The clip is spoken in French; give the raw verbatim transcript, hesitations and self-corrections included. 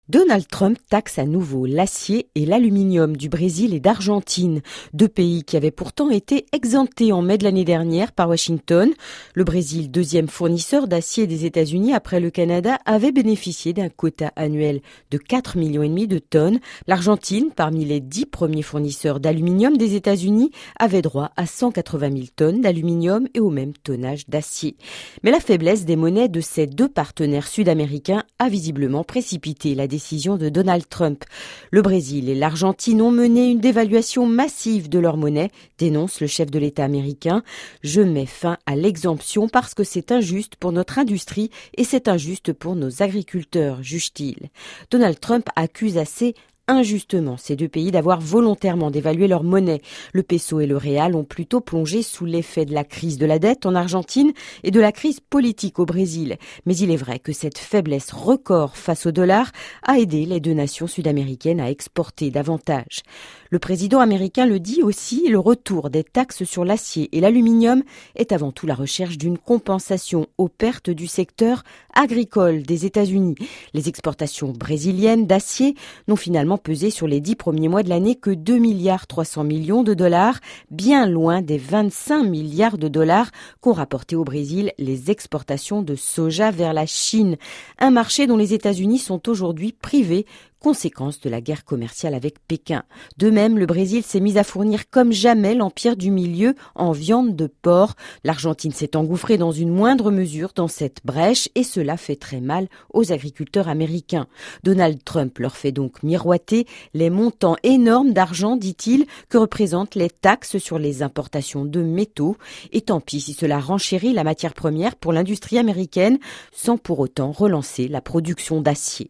Donald Trump taxe à nouveau l'acier et l'aluminium du Brésil et d'Argentine, deux pays qui avaient pourtant été exemptés en mai de l'année dernière par Washington. Le Brésil, deuxième fournisseur d'acier des États-Unis après le Canada, avait bénéficié d'un quota annuel de quatre millions et demi de tonnes. L'Argentine, parmi les dix premiers fournisseurs d'aluminium des États-Unis, avait droit à cent quatre-vingt mille tonnes d'aluminium et au même tonnage d'acier. Mais la faiblesse des monnaies de ces deux partenaires sud-américains a visiblement précipité la décision de Donald Trump. Le Brésil et l'Argentine ont mené une dévaluation massive de leur monnaie, dénonce le chef de l'État américain. Je mets fin à l'exemption parce que c'est injuste pour notre industrie et c'est injuste pour nos agriculteurs, juge-t-il. Donald Trump accuse assez injustement ces deux pays d'avoir volontairement dévalué leur monnaie. Le peso et le réal ont plutôt plongé sous l'effet de la crise de la dette en Argentine et de la crise politique au Brésil. Mais il est vrai que cette faiblesse record face au dollar a aidé les deux nations sud-américaines à exporter davantage. Le président américain le dit aussi, le retour des taxes sur l'acier et l'aluminium est avant tout la recherche d'une compensation aux pertes du secteur agricole des États-Unis. Les exportations brésiliennes d'acier n'ont finalement pesé sur les dix premiers mois de l'année que deux milliards trois cents millions de dollars, bien loin des vingt-cinq milliards de dollars qu'ont rapporté au Brésil les exportations de soja vers la Chine, un marché dont les États-Unis sont aujourd'hui privés, conséquence de la guerre commerciale avec Pékin. De même, le Brésil s'est mis à fournir comme jamais l'empire du milieu en viande de porc. L'Argentine s'est engouffrée dans une moindre mesure dans cette brèche et cela fait très mal aux agriculteurs américains. Donald Trump leur fait donc miroiter les montants énormes d'argent, dit-il, que représentent les taxes sur les importations de métaux. Et tant pis si cela renchérit la matière première pour l'industrie américaine sans pour autant relancer la production d'acier.